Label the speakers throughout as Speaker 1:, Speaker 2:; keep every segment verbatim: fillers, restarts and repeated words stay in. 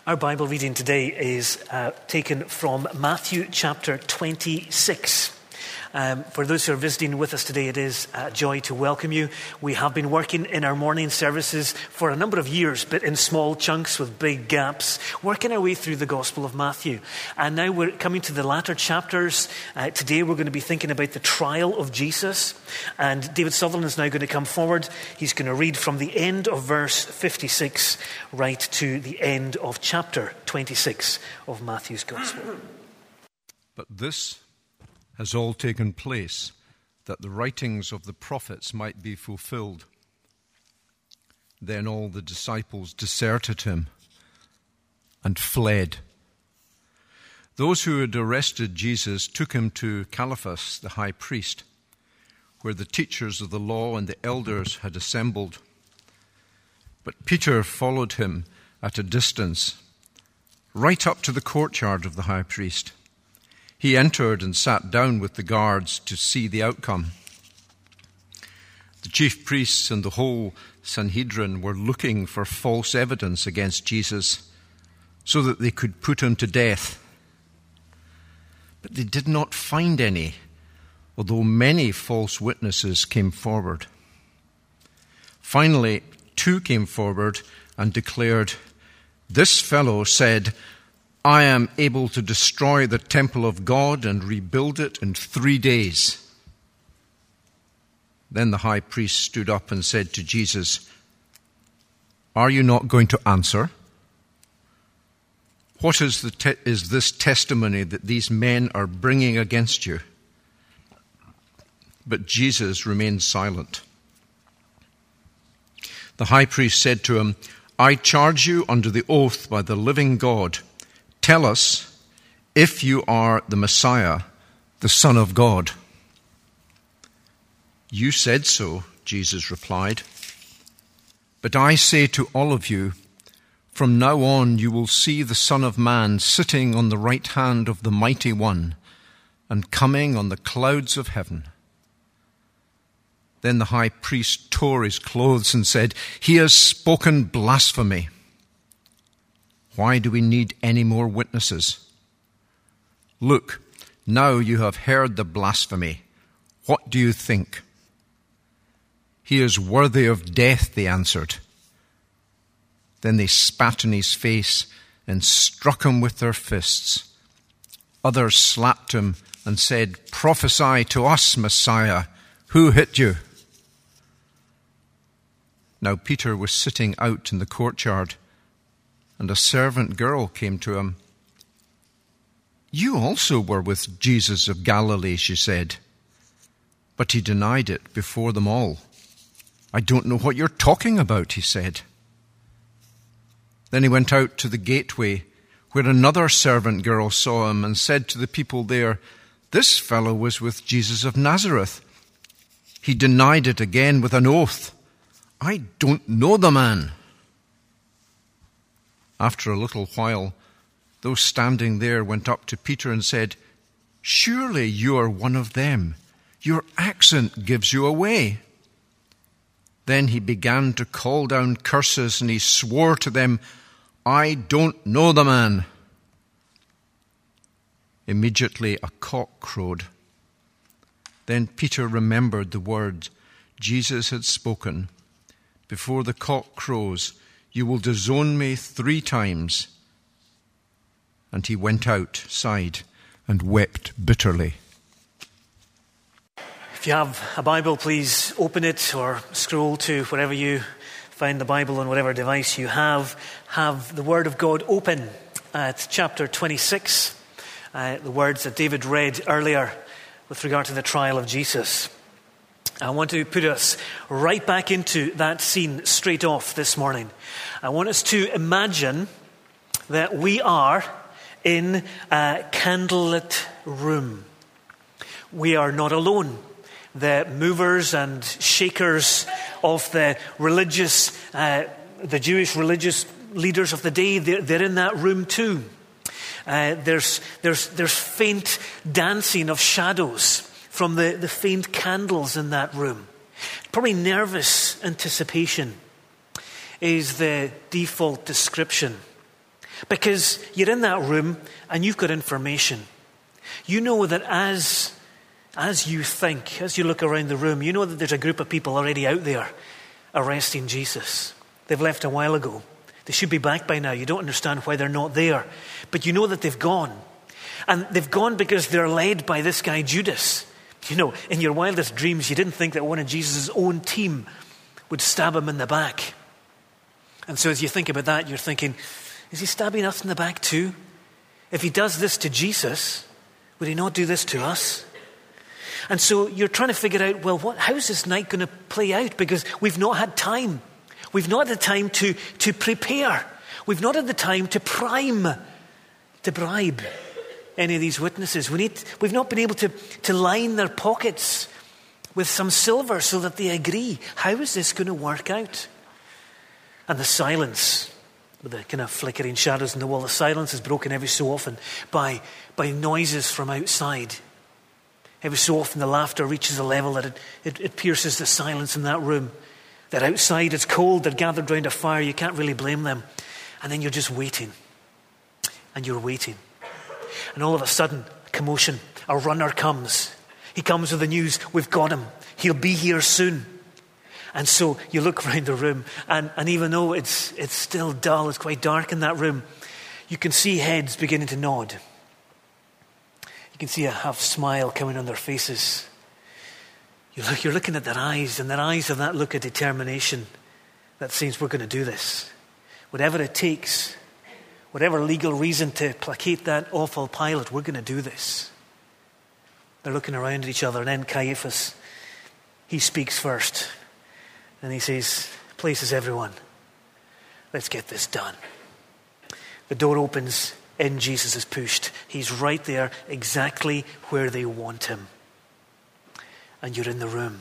Speaker 1: Our Bible reading today is uh, taken from Matthew chapter twenty-six. Um, for those who are visiting with us today, it is a joy to welcome you. We have been working in our morning services for a number of years, but in small chunks with big gaps, working our way through the Gospel of Matthew. And now we're coming to the latter chapters. Uh, today we're going to be thinking about the trial of Jesus. And David Sutherland is now going to come forward. He's going to read from the end of verse fifty-six right to the end of chapter twenty-six of Matthew's Gospel.
Speaker 2: But this has all taken place, that the writings of the prophets might be fulfilled. Then all the disciples deserted him and fled. Those who had arrested Jesus took him to Caiaphas, the high priest, where the teachers of the law and the elders had assembled. But Peter followed him at a distance, right up to the courtyard of the high priest. He entered and sat down with the guards to see the outcome. The chief priests and the whole Sanhedrin were looking for false evidence against Jesus so that they could put him to death. But they did not find any, although many false witnesses came forward. Finally, two came forward and declared, "This fellow said, I am able to destroy the temple of God and rebuild it in three days. Then the high priest stood up and said to Jesus, "Are you not going to answer? What is, the te- is this testimony that these men are bringing against you?" But Jesus remained silent. The high priest said to him, "I charge you under the oath by the living God, tell us if you are the Messiah, the Son of God." "You said so," Jesus replied. "But I say to all of you, from now on you will see the Son of Man sitting on the right hand of the Mighty One and coming on the clouds of heaven." Then the high priest tore his clothes and said, "He has spoken blasphemy. Why do we need any more witnesses? Look, now you have heard the blasphemy. What do you think?" "He is worthy of death," they answered. Then they spat in his face and struck him with their fists. Others slapped him and said, "Prophesy to us, Messiah. Who hit you?" Now Peter was sitting out in the courtyard, and a servant girl came to him. "You also were with Jesus of Galilee," she said. But he denied it before them all. "I don't know what you're talking about," he said. Then he went out to the gateway, where another servant girl saw him and said to the people there, "This fellow was with Jesus of Nazareth." He denied it again with an oath, "I don't know the man." After a little while, those standing there went up to Peter and said, "Surely you are one of them. Your accent gives you away." Then he began to call down curses, and he swore to them, "I don't know the man." Immediately a cock crowed. Then Peter remembered the word Jesus had spoken, "Before the cock crows, you will disown me three times." And he went outside and wept bitterly.
Speaker 1: If you have a Bible, please open it or scroll to wherever you find the Bible on whatever device you have. Have the Word of God open at chapter twenty-six, uh, the words that David read earlier with regard to the trial of Jesus. I want to put us right back into that scene straight off this morning. I want us to imagine that we are in a candlelit room. We are not alone. The movers and shakers of the religious, uh, the Jewish religious leaders of the day, they're, they're in that room too. Uh, there's, there's, there's faint dancing of shadows from the, the faint candles in that room. Probably nervous anticipation is the default description. Because you're in that room and you've got information. You know that as, as you think, as you look around the room, you know that there's a group of people already out there arresting Jesus. They've left a while ago. They should be back by now. You don't understand why they're not there. But you know that they've gone. And they've gone because they're led by this guy Judas. You know, in your wildest dreams, you didn't think that one of Jesus' own team would stab him in the back. And so as you think about that, you're thinking, is he stabbing us in the back too? If he does this to Jesus, would he not do this to us? And so you're trying to figure out, well, what, how's this night going to play out? Because we've not had time. We've not had the time to, to prepare. We've not had the time to prime, to bribe any of these witnesses. We need, we've not been able to, to line their pockets with some silver so that they agree. How is this going to work out? And the silence, with the kind of flickering shadows in the wall, the silence is broken every so often by, by noises from outside. Every so often the laughter reaches a level that it, it, it pierces the silence in that room. They're outside, it's cold, they're gathered round a fire, you can't really blame them. And then you're just waiting. And you're waiting. And all of a sudden, a commotion, a runner comes. He comes with the news, we've got him. He'll be here soon. And so you look around the room, and, and even though it's it's still dull, it's quite dark in that room, you can see heads beginning to nod. You can see a half smile coming on their faces. You look, you're looking at their eyes, and their eyes have that look of determination that says, we're going to do this. Whatever it takes, whatever legal reason to placate that awful Pilate, we're going to do this. They're looking around at each other, and then Caiaphas, he speaks first. And he says, places everyone, let's get this done. The door opens, in Jesus is pushed. He's right there, exactly where they want him. And you're in the room.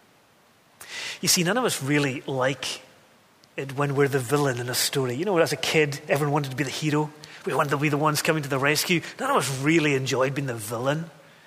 Speaker 1: You see, none of us really like it when we're the villain in a story. You know, as a kid, everyone wanted to be the hero. We wanted to be the ones coming to the rescue. None of us really enjoyed being the villain.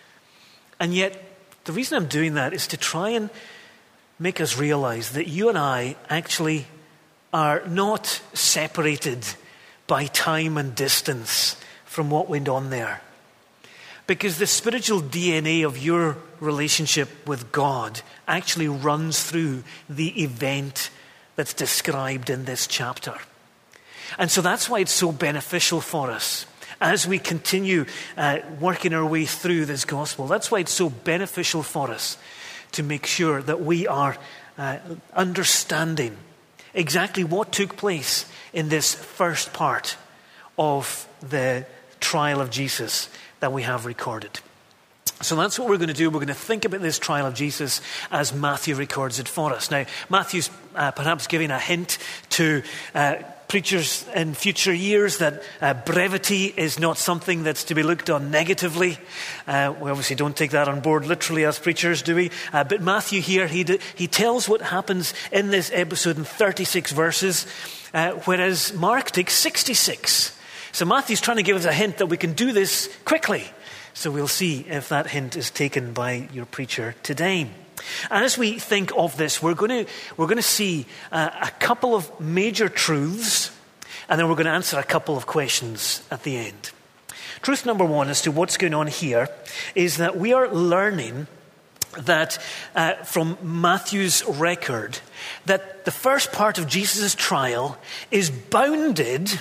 Speaker 1: And yet, the reason I'm doing that is to try and make us realize that you and I actually are not separated by time and distance from what went on there. Because the spiritual D N A of your relationship with God actually runs through the event that's described in this chapter. And so that's why it's so beneficial for us as we continue uh, working our way through this gospel. That's why it's so beneficial for us to make sure that we are uh, understanding exactly what took place in this first part of the trial of Jesus that we have recorded. So that's what we're going to do. We're going to think about this trial of Jesus as Matthew records it for us. Now, Matthew's uh, perhaps giving a hint to uh, preachers in future years that uh, brevity is not something that's to be looked on negatively. Uh, we obviously don't take that on board literally as preachers, do we? Uh, but Matthew here, he, d- he tells what happens in this episode in thirty-six verses, uh, whereas Mark takes sixty-six. So Matthew's trying to give us a hint that we can do this quickly. So we'll see if that hint is taken by your preacher today. As we think of this, we're going to we're going to see uh, a couple of major truths, and then we're going to answer a couple of questions at the end. Truth number one as to what's going on here is that we are learning that uh, from Matthew's record that the first part of Jesus' trial is bounded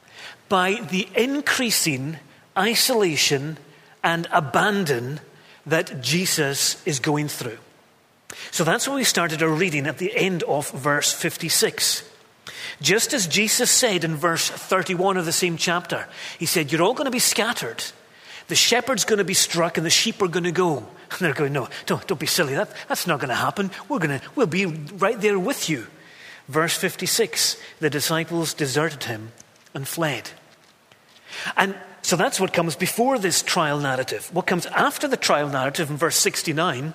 Speaker 1: by the increasing isolation and abandon that Jesus is going through. So that's what we started our reading at the end of verse fifty-six. Just as Jesus said in verse thirty-one of the same chapter, he said, you're all going to be scattered. The shepherd's going to be struck and the sheep are going to go. And they're going, no, don't, don't be silly. That, that's not going to happen. We're going to, we'll be right there with you. Verse fifty-six, the disciples deserted him and fled. And so that's what comes before this trial narrative. What comes after the trial narrative in verse sixty-nine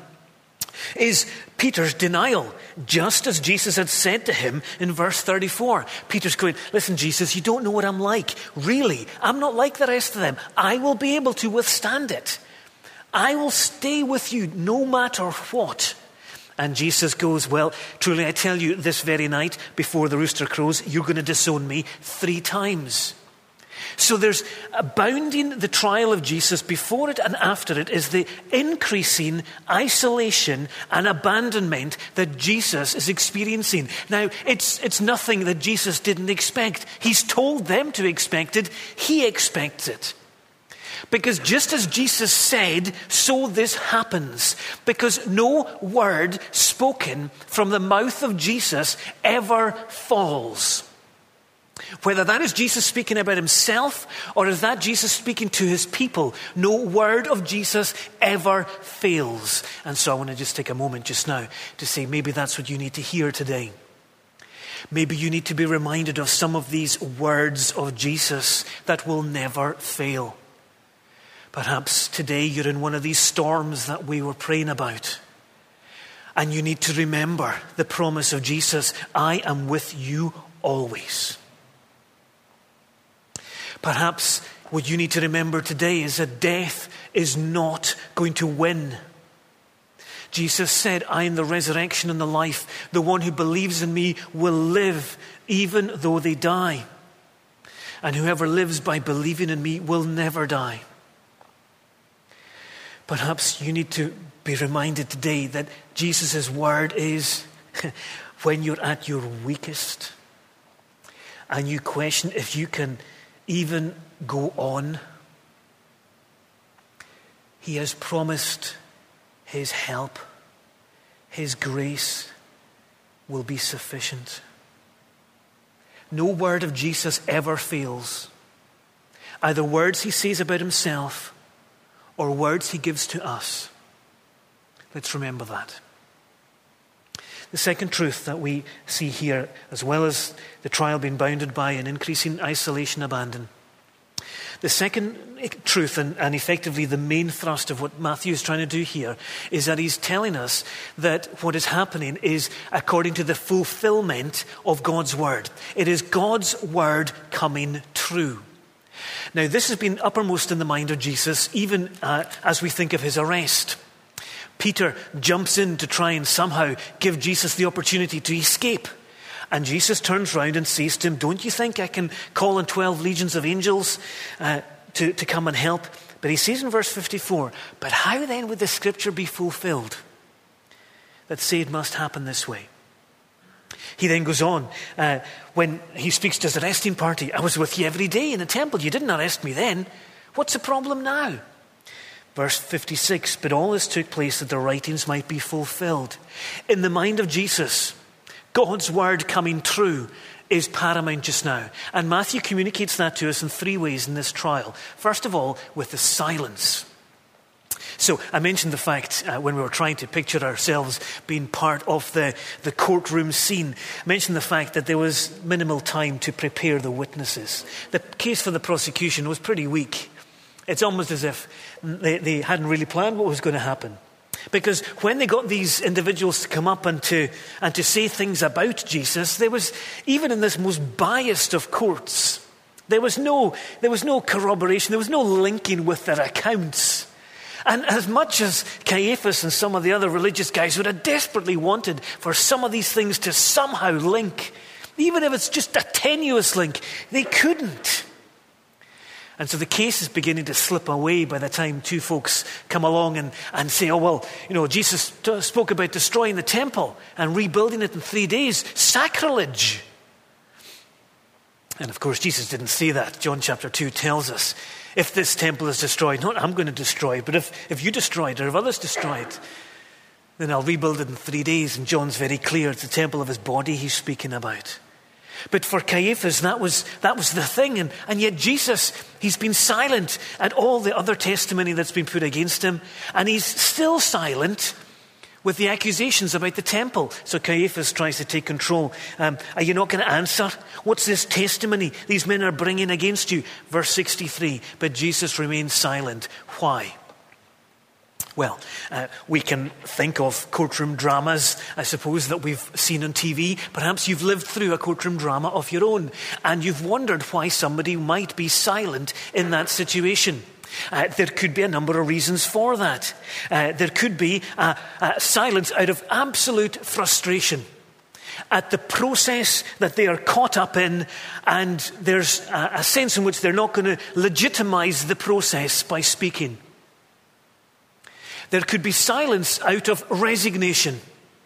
Speaker 1: is Peter's denial, just as Jesus had said to him in verse thirty-four. Peter's going, listen, Jesus, you don't know what I'm like. Really, I'm not like the rest of them. I will be able to withstand it. I will stay with you no matter what. And Jesus goes, well, truly I tell you, this very night before the rooster crows, you're going to disown me three times. So there's bounding the trial of Jesus before it and after it is the increasing isolation and abandonment that Jesus is experiencing. Now, it's, it's nothing that Jesus didn't expect. He's told them to expect it. He expects it. Because just as Jesus said, so this happens. Because no word spoken from the mouth of Jesus ever falls. Whether that is Jesus speaking about himself or is that Jesus speaking to his people, no word of Jesus ever fails. And so I want to just take a moment just now to say maybe that's what you need to hear today. Maybe you need to be reminded of some of these words of Jesus that will never fail. Perhaps today you're in one of these storms that we were praying about. And you need to remember the promise of Jesus, I am with you always. Perhaps what you need to remember today is that death is not going to win. Jesus said, I am the resurrection and the life. The one who believes in me will live even though they die. And whoever lives by believing in me will never die. Perhaps you need to be reminded today that Jesus' word is when you're at your weakest and you question if you can even go on. He has promised his help, his grace will be sufficient. No word of Jesus ever fails. Either words he says about himself or words he gives to us. Let's remember that. The second truth that we see here, as well as the trial being bounded by an increasing isolation, abandon. The second truth, and, and effectively the main thrust of what Matthew is trying to do here, is that he's telling us that what is happening is according to the fulfillment of God's word. It is God's word coming true. Now, this has been uppermost in the mind of Jesus, even uh, as we think of his arrest. Peter jumps in to try and somehow give Jesus the opportunity to escape. And Jesus turns around and says to him, don't you think I can call on twelve legions of angels uh, to, to come and help? But he says in verse fifty-four, but how then would the scripture be fulfilled that say it must happen this way? He then goes on, uh, when he speaks to his arresting party, I was with you every day in the temple. You didn't arrest me then. What's the problem now? Verse fifty-six, but all this took place that the writings might be fulfilled. In the mind of Jesus, God's word coming true is paramount just now. And Matthew communicates that to us in three ways in this trial. First of all, with the silence. So I mentioned the fact uh, when we were trying to picture ourselves being part of the, the courtroom scene, I mentioned the fact that there was minimal time to prepare the witnesses. The case for the prosecution was pretty weak. It's almost as if they, they hadn't really planned what was going to happen. Because when they got these individuals to come up and to, and to say things about Jesus, there was, even in this most biased of courts, there was no, there was no corroboration, there was no linking with their accounts. And as much as Caiaphas and some of the other religious guys would have desperately wanted for some of these things to somehow link, even if it's just a tenuous link, they couldn't. And so the case is beginning to slip away by the time two folks come along and, and say, oh, well, you know, Jesus t- spoke about destroying the temple and rebuilding it in three days. Sacrilege. And of course, Jesus didn't say that. John chapter two tells us, if this temple is destroyed, not I'm going to destroy it, but if, if you destroy it or if others destroy it, then I'll rebuild it in three days. And John's very clear, it's the temple of his body he's speaking about. But for Caiaphas, that was that was the thing. And, and yet Jesus, he's been silent at all the other testimony that's been put against him. And he's still silent with the accusations about the temple. So Caiaphas tries to take control. Um, are you not going to answer? What's this testimony these men are bringing against you? Verse sixty-three, but Jesus remains silent. Why? Well, uh, we can think of courtroom dramas, I suppose, that we've seen on T V. Perhaps you've lived through a courtroom drama of your own, and you've wondered why somebody might be silent in that situation. Uh, there could be a number of reasons for that. Uh, there could be uh, uh, silence out of absolute frustration. at the process that they are caught up in, and there's a, a sense in which they're not going to legitimize the process by speaking. There could be silence out of resignation.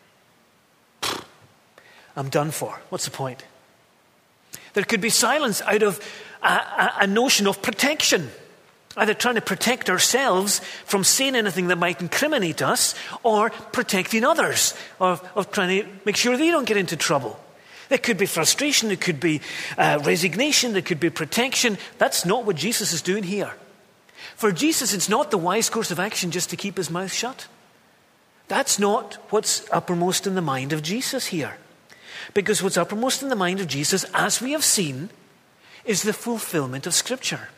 Speaker 1: I'm done for. What's the point? There could be silence out of a, a, a notion of protection. Either trying to protect ourselves from saying anything that might incriminate us, or protecting others, or of trying to make sure they don't get into trouble. There could be frustration, there could be uh, resignation, there could be protection. That's not what Jesus is doing here. For Jesus, it's not the wise course of action just to keep his mouth shut. That's not what's uppermost in the mind of Jesus here. Because what's uppermost in the mind of Jesus, as we have seen, is the fulfillment of Scripture.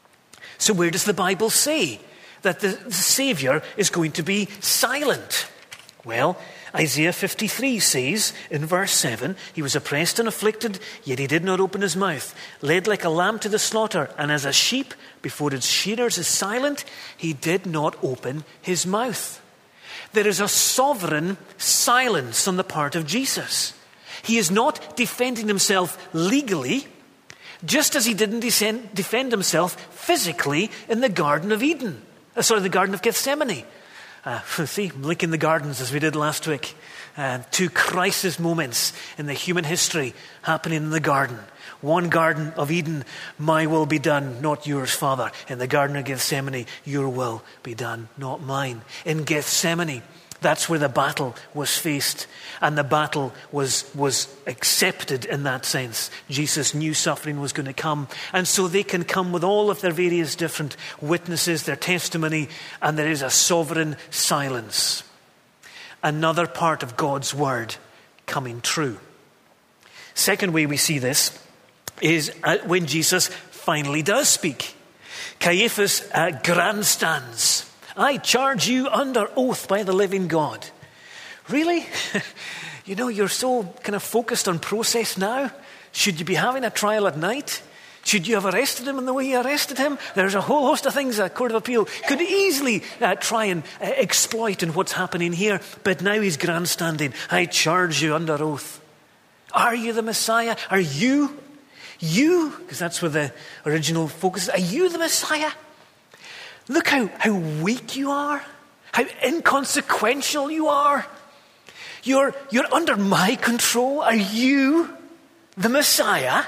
Speaker 1: So where does the Bible say that the, the Savior is going to be silent? Well, Isaiah fifty-three says in verse seven, he was oppressed and afflicted, yet he did not open his mouth. Led like a lamb to the slaughter, and as a sheep before its shearers is silent, he did not open his mouth. There is a sovereign silence on the part of Jesus. He is not defending himself legally, just as he didn't descend, defend himself physically in the Garden of Eden. Uh, sorry, the Garden of Gethsemane. Uh, see, linking the gardens as we did last week. Uh, two crisis moments in the human history happening in the garden. One Garden of Eden, my will be done, not yours, Father. In the Garden of Gethsemane, your will be done, not mine. In Gethsemane, that's where the battle was faced, and the battle was, was accepted in that sense. Jesus knew suffering was going to come, and so they can come with all of their various different witnesses, their testimony, and there is a sovereign silence. Another part of God's word coming true. Second way we see this is when Jesus finally does speak. Caiaphas uh, grandstands. I charge you under oath by the living God. Really? You know, you're so kind of focused on process now. Should you be having a trial at night? Should you have arrested him in the way you arrested him? There's a whole host of things a court of appeal could easily uh, try and uh, exploit in what's happening here. But now he's grandstanding. I charge you under oath. Are you the Messiah? Are you? You? Because that's where the original focus is. Are you the Messiah? Look how, how weak you are. How inconsequential you are. You're, you're under my control. Are you the Messiah?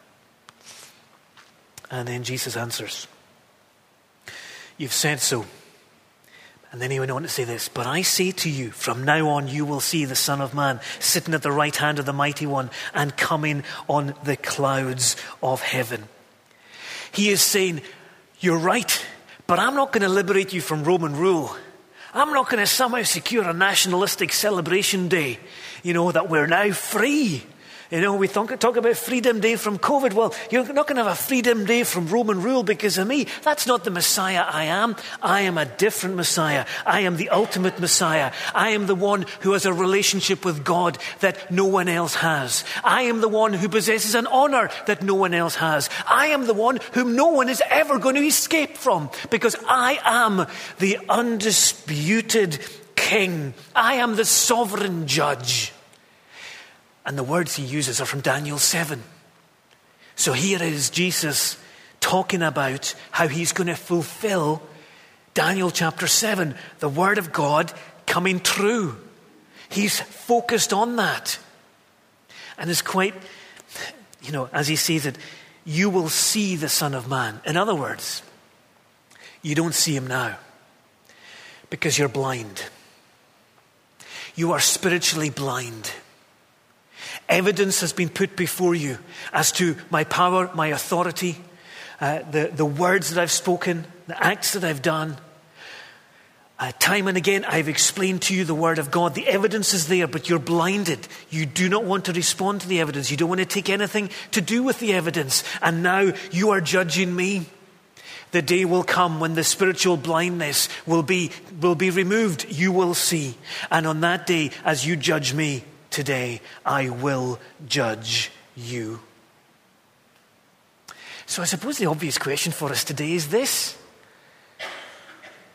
Speaker 1: And then Jesus answers, you've said so. And then he went on to say this, but I say to you, from now on you will see the Son of Man sitting at the right hand of the Mighty One and coming on the clouds of heaven. He is saying, you're right, but I'm not going to liberate you from Roman rule. I'm not going to somehow secure a nationalistic celebration day, you know, that we're now free. You know, we talk, talk about Freedom Day from COVID. Well, you're not going to have a Freedom Day from Roman rule because of me. That's not the Messiah I am. I am a different Messiah. I am the ultimate Messiah. I am the one who has a relationship with God that no one else has. I am the one who possesses an honor that no one else has. I am the one whom no one is ever going to escape from because I am the undisputed king. I am the sovereign judge. And the words he uses are from Daniel seven. So here is Jesus talking about how he's going to fulfill Daniel chapter seven, the word of God coming true. He's focused on that. And it's quite, you know, as he says it, you will see the Son of Man. In other words, you don't see him now because you're blind. You are spiritually blind. Evidence has been put before you as to my power, my authority, uh, the, the words that I've spoken, the acts that I've done. Uh, time and again, I've explained to you the word of God. The evidence is there, but you're blinded. You do not want to respond to the evidence. You don't want to take anything to do with the evidence. And now you are judging me. The day will come when the spiritual blindness will be, will be removed. You will see. And on that day, as you judge me, today, I will judge you. So I suppose the obvious question for us today is this.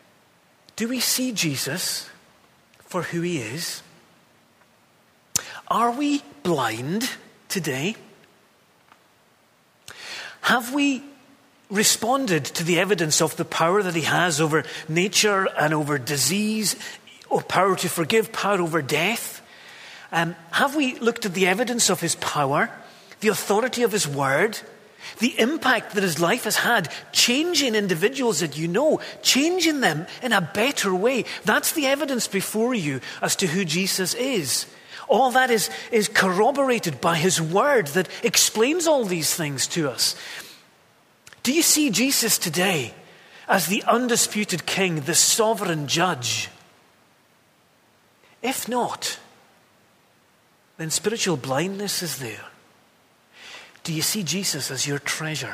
Speaker 1: Do we see Jesus for who he is? Are we blind today? Have we responded to the evidence of the power that he has over nature and over disease, or power to forgive, power over death? Um, have we looked at the evidence of his power, the authority of his word, the impact that his life has had, changing individuals that you know, changing them in a better way? That's the evidence before you as to who Jesus is. All that is, is corroborated by his word that explains all these things to us. Do you see Jesus today as the undisputed king, the sovereign judge? If not, then spiritual blindness is there. Do you see Jesus as your treasure?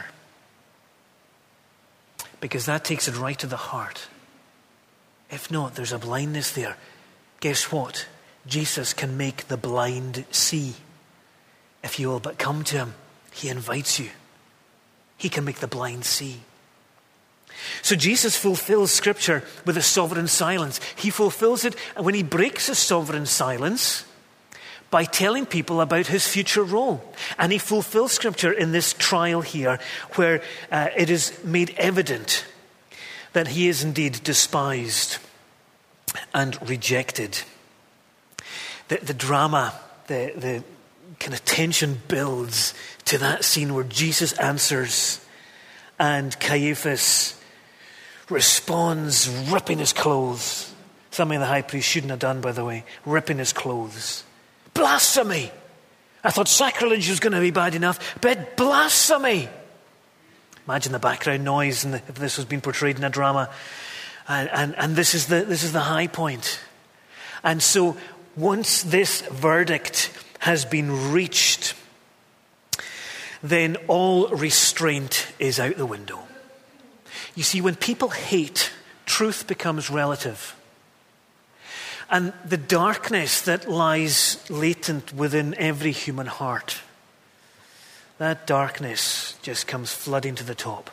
Speaker 1: Because that takes it right to the heart. If not, there's a blindness there. Guess what? Jesus can make the blind see. If you will but come to him, he invites you. He can make the blind see. So Jesus fulfills Scripture with a sovereign silence. He fulfills it when he breaks his sovereign silence by telling people about his future role. And he fulfills Scripture in this trial here, where uh, it is made evident that he is indeed despised and rejected. The, the drama, the, the kind of tension builds to that scene where Jesus answers and Caiaphas responds, ripping his clothes. Something the high priest shouldn't have done, by the way, ripping his clothes. Blasphemy! I thought sacrilege was going to be bad enough, but blasphemy! Imagine the background noise and if this was being portrayed in a drama. And, and, and this is the this is the high point. And so once this verdict has been reached, then all restraint is out the window. You see, when people hate, truth becomes relative. And the darkness that lies latent within every human heart, that darkness just comes flooding to the top.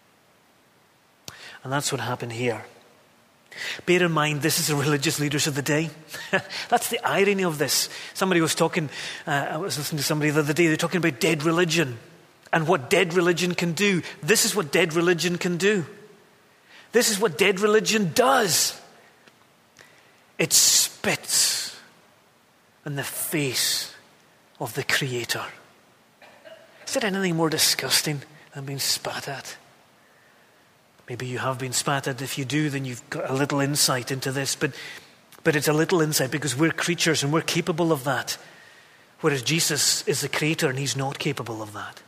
Speaker 1: And that's what happened here. Bear in mind, this is the religious leaders of the day. That's the irony of this. Somebody was talking, uh, I was listening to somebody the other day, they're talking about dead religion and what dead religion can do. This is what dead religion can do. This is what dead religion does. It spits in the face of the Creator. Is there anything more disgusting than being spat at? Maybe you have been spat at. If you do, then you've got a little insight into this. But, but it's a little insight because we're creatures and we're capable of that. Whereas Jesus is the Creator and he's not capable of that.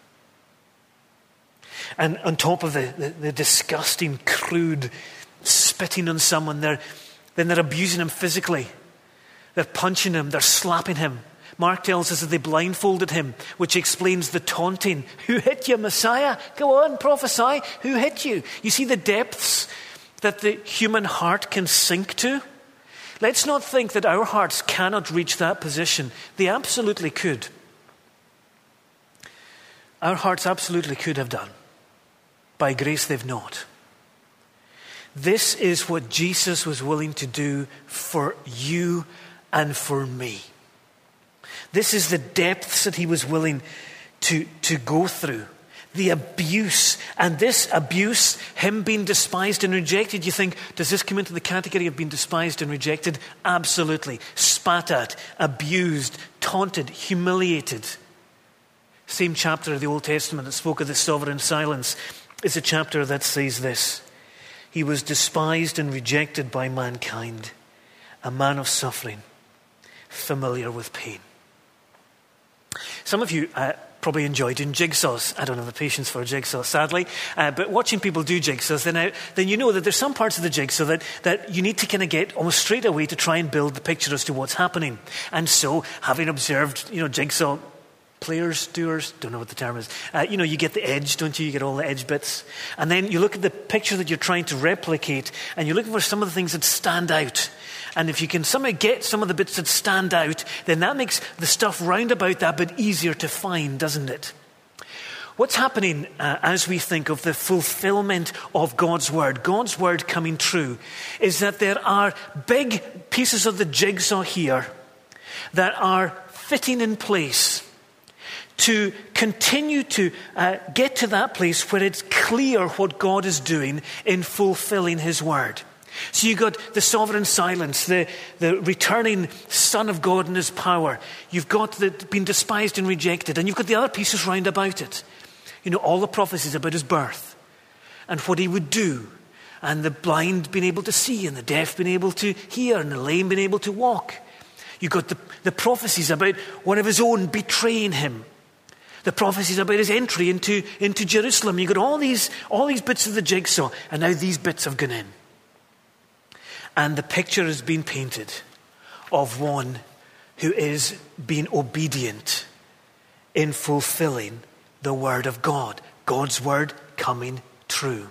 Speaker 1: And on top of the, the, the disgusting, crude spitting on someone, they're, then they're abusing him physically. They're punching him, they're slapping him. Mark tells us that they blindfolded him, which explains the taunting. Who hit you, Messiah? Go on, prophesy. Who hit you? You see the depths that the human heart can sink to? Let's not think that our hearts cannot reach that position. They absolutely could. Our hearts absolutely could have done. By grace, they've not. This is what Jesus was willing to do for you and for me. This is the depths that he was willing to, to go through. The abuse. And this abuse, him being despised and rejected, you think, does this come into the category of being despised and rejected? Absolutely. Spat at, abused, taunted, humiliated. Same chapter of the Old Testament that spoke of the sovereign silence is a chapter that says this. He was despised and rejected by mankind, a man of suffering, familiar with pain. Some of you uh, probably enjoy doing jigsaws. I don't have the patience for a jigsaw, sadly. Uh, but watching people do jigsaws, then, I, then you know that there's some parts of the jigsaw that, that you need to kind of get almost straight away to try and build the picture as to what's happening. And so, having observed, you know, jigsaw players, doers, don't know what the term is. Uh, you know, you get the edge, don't you? You get all the edge bits. And then you look at the picture that you're trying to replicate, and you're looking for some of the things that stand out. And if you can somehow get some of the bits that stand out, then that makes the stuff round about that bit easier to find, doesn't it? What's happening uh, as we think of the fulfillment of God's word, God's word coming true, is that there are big pieces of the jigsaw here that are fitting in place to continue to uh, get to that place where it's clear what God is doing in fulfilling his word. So you've got the sovereign silence, the, the returning Son of God in his power. You've got the being despised and rejected, and you've got the other pieces round about it. You know, all the prophecies about his birth and what he would do, and the blind being able to see, and the deaf being able to hear, and the lame being able to walk. You've got the, the prophecies about one of his own betraying him. The prophecies about his entry into, into Jerusalem. You've got all these, all these bits of the jigsaw, and now these bits have gone in. And the picture has been painted of one who is being obedient in fulfilling the word of God. God's word coming true.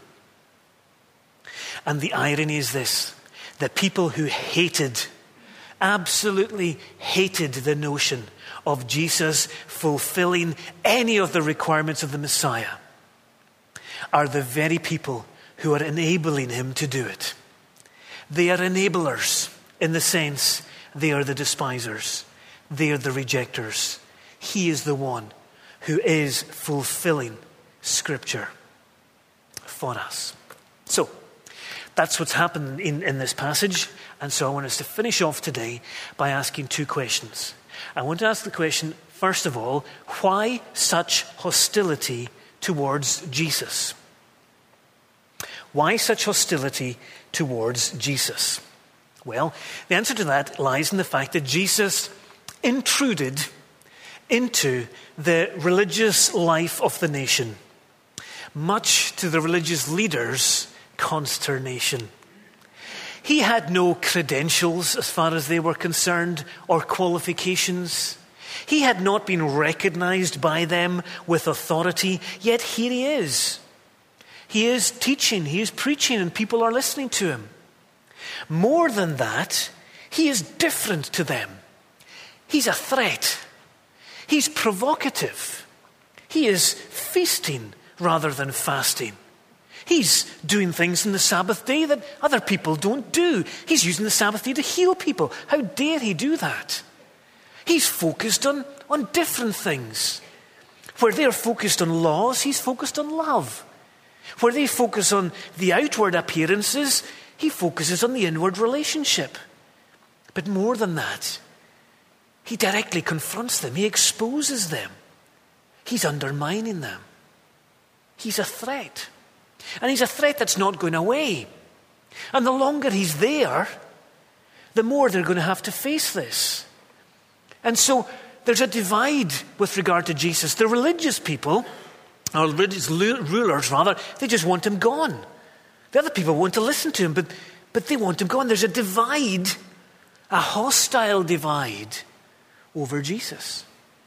Speaker 1: And the irony is this, that people who hated, absolutely hated the notion of Jesus fulfilling any of the requirements of the Messiah are the very people who are enabling him to do it. They are enablers in the sense they are the despisers. They are the rejectors. He is the one who is fulfilling Scripture for us. So, that's what's happened in, in this passage. And so I want us to finish off today by asking two questions. I want to ask the question, first of all, why such hostility towards Jesus? Why such hostility towards Jesus? Well, the answer to that lies in the fact that Jesus intruded into the religious life of the nation, much to the religious leaders' consternation. He had no credentials as far as they were concerned, or qualifications. He had not been recognized by them with authority, yet here he is. He is teaching, he is preaching, and people are listening to him. More than that, he is different to them. He's a threat. He's provocative. He is feasting rather than fasting. He's doing things on the Sabbath day that other people don't do. He's using the Sabbath day to heal people. How dare he do that? He's focused on, on different things. Where they're focused on laws, he's focused on love. Where they focus on the outward appearances, he focuses on the inward relationship. But more than that, he directly confronts them. He exposes them. He's undermining them. He's a threat. And he's a threat that's not going away. And the longer he's there, the more they're going to have to face this. And so there's a divide with regard to Jesus. The religious people, or religious rulers rather, they just want him gone. The other people want to listen to him, but, but they want him gone. There's a divide, a hostile divide over Jesus.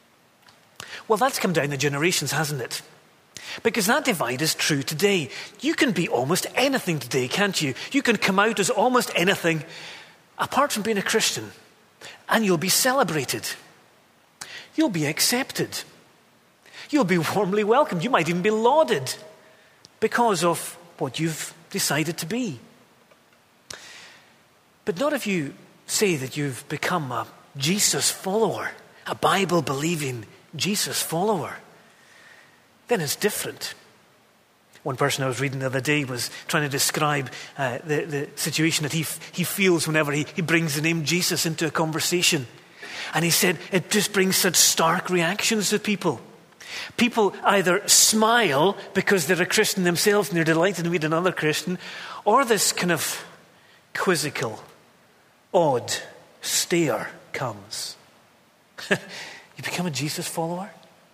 Speaker 1: Well, that's come down the generations, hasn't it? Because that divide is true today. You can be almost anything today, can't you? You can come out as almost anything apart from being a Christian, and you'll be celebrated. You'll be accepted. You'll be warmly welcomed. You might even be lauded because of what you've decided to be. But not if you say that you've become a Jesus follower, a Bible-believing Jesus follower. Then it's different. One person I was reading the other day was trying to describe uh, the, the situation that he, f- he feels whenever he, he brings the name Jesus into a conversation. And he said it just brings such stark reactions to people. People either smile because they're a Christian themselves and they're delighted to meet another Christian, or this kind of quizzical, odd stare comes. You become a Jesus follower?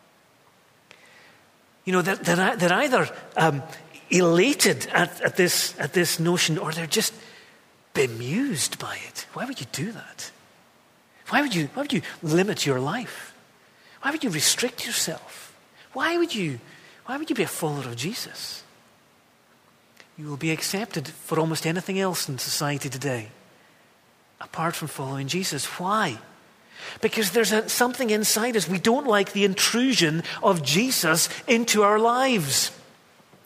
Speaker 1: You know, they're, they're, they're either um, elated at, at, this, at this notion, or they're just bemused by it. Why would you do that? Why would you, why would you limit your life? Why would you restrict yourself? Why would you, why would you be a follower of Jesus? You will be accepted for almost anything else in society today, apart from following Jesus. Why? Because there's a, something inside us. We don't like the intrusion of Jesus into our lives.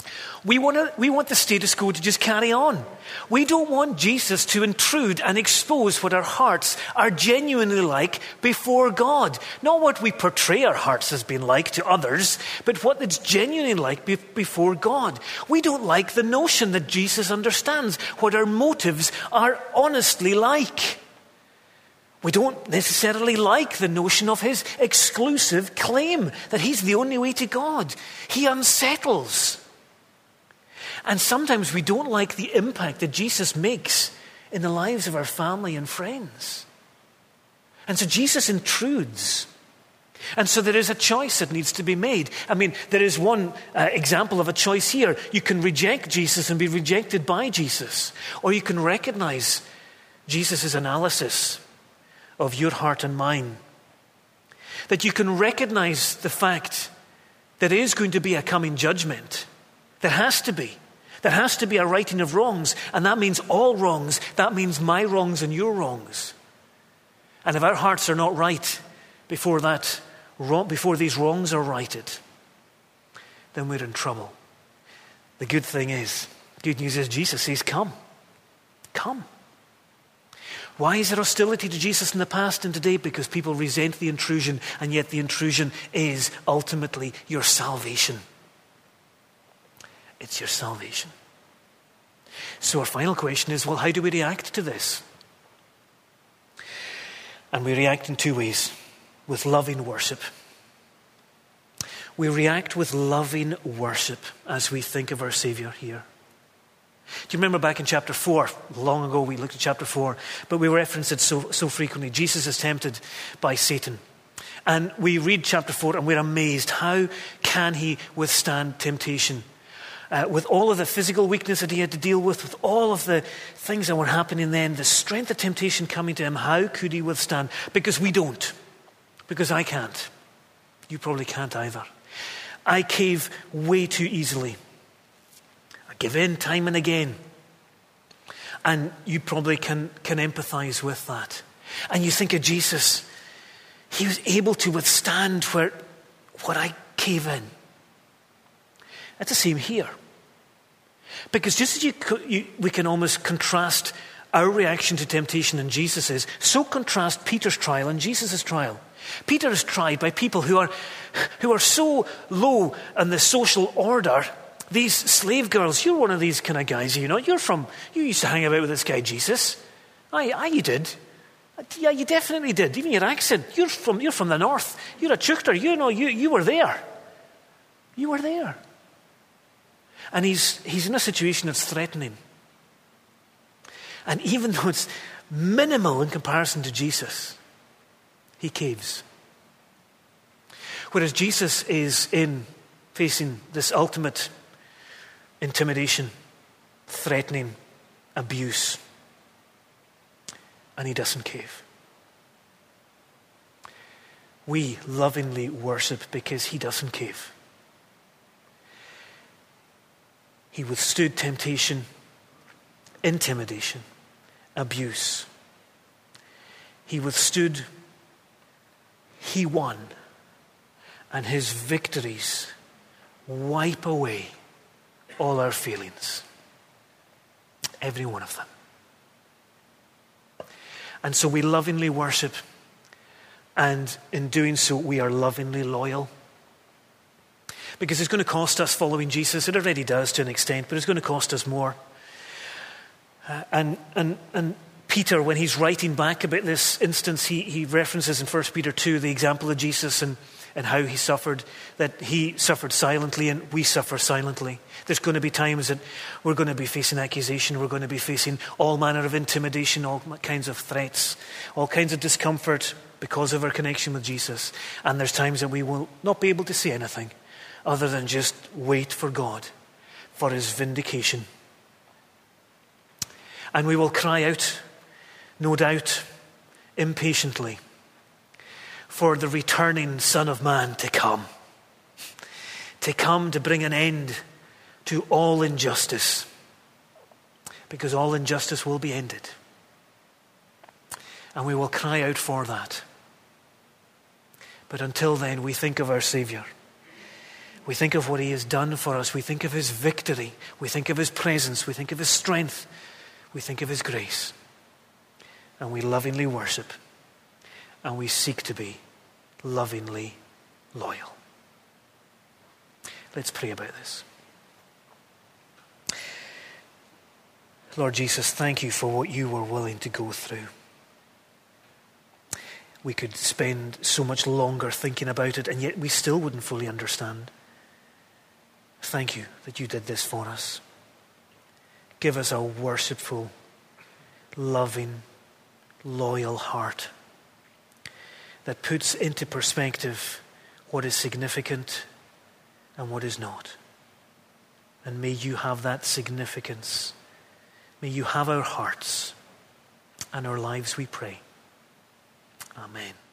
Speaker 1: We want, to, we want the status quo to just carry on. We don't want Jesus to intrude and expose what our hearts are genuinely like before God. Not what we portray our hearts as being like to others, but what it's genuinely like be- before God. We don't like the notion that Jesus understands what our motives are honestly like. We don't necessarily like the notion of his exclusive claim that he's the only way to God. He unsettles. And sometimes we don't like the impact that Jesus makes in the lives of our family and friends. And so Jesus intrudes. And so there is a choice that needs to be made. I mean, there is one uh, example of a choice here. You can reject Jesus and be rejected by Jesus. Or you can recognize Jesus' analysis of your heart and mine. That you can recognize the fact that there is going to be a coming judgment. There has to be. There has to be a righting of wrongs, and that means all wrongs. That means my wrongs and your wrongs. And if our hearts are not right before that, before these wrongs are righted, then we're in trouble. The good thing is, good news is Jesus says, come. Come. Why is there hostility to Jesus in the past and today? Because people resent the intrusion, and yet the intrusion is ultimately your salvation. It's your salvation. So our final question is, well, how do we react to this? And we react in two ways. With loving worship. We react with loving worship as we think of our Savior here. Do you remember back in chapter four? Long ago we looked at chapter four, but we referenced it so, so frequently. Jesus is tempted by Satan. And we read chapter four and we're amazed. How can he withstand temptation? Uh, with all of the physical weakness that he had to deal with, with all of the things that were happening then, the strength of temptation coming to him, how could he withstand? Because we don't. Because I can't. You probably can't either. I cave way too easily. I give in time and again. And you probably can, can empathize with that. And you think of Jesus. He was able to withstand where, what I cave in. It's the same here. Because just as you, you, we can almost contrast our reaction to temptation and Jesus's, so contrast Peter's trial and Jesus' trial. Peter is tried by people who are, who are so low in the social order. These slave girls, you're one of these kind of guys, you know. You're from, you used to hang about with this guy Jesus. Aye, aye, you did. Yeah, you definitely did. Even your accent, you're from, you're from the north. You're a Chukter, you know, you, you were there. You were there. And he's, he's in a situation that's threatening. And even though it's minimal in comparison to Jesus, he caves. Whereas Jesus is in facing this ultimate intimidation, threatening, abuse, and he doesn't cave. We lovingly worship because he doesn't cave. He withstood temptation, intimidation, abuse. He withstood, he won, and his victories wipe away all our feelings. Every one of them. And so we lovingly worship, and in doing so we are lovingly loyal. Because it's going to cost us following Jesus. It already does to an extent, but it's going to cost us more. Uh, and, and, and Peter, when he's writing back about this instance, he, he references in First Peter two the example of Jesus and, and how he suffered, that he suffered silently and we suffer silently. There's going to be times that we're going to be facing accusation, we're going to be facing all manner of intimidation, all kinds of threats, all kinds of discomfort because of our connection with Jesus. And there's times that we will not be able to say anything other than just wait for God, for his vindication. And we will cry out, no doubt, impatiently, for the returning Son of Man to come. To come to bring an end to all injustice. Because all injustice will be ended. And we will cry out for that. But until then, we think of our Savior. We think of what he has done for us. We think of his victory. We think of his presence. We think of his strength. We think of his grace. And we lovingly worship. And we seek to be lovingly loyal. Let's pray about this. Lord Jesus, thank you for what you were willing to go through. We could spend so much longer thinking about it, and yet we still wouldn't fully understand. Thank you that you did this for us. Give us a worshipful, loving, loyal heart that puts into perspective what is significant and what is not. And may you have that significance. May you have our hearts and our lives, we pray. Amen.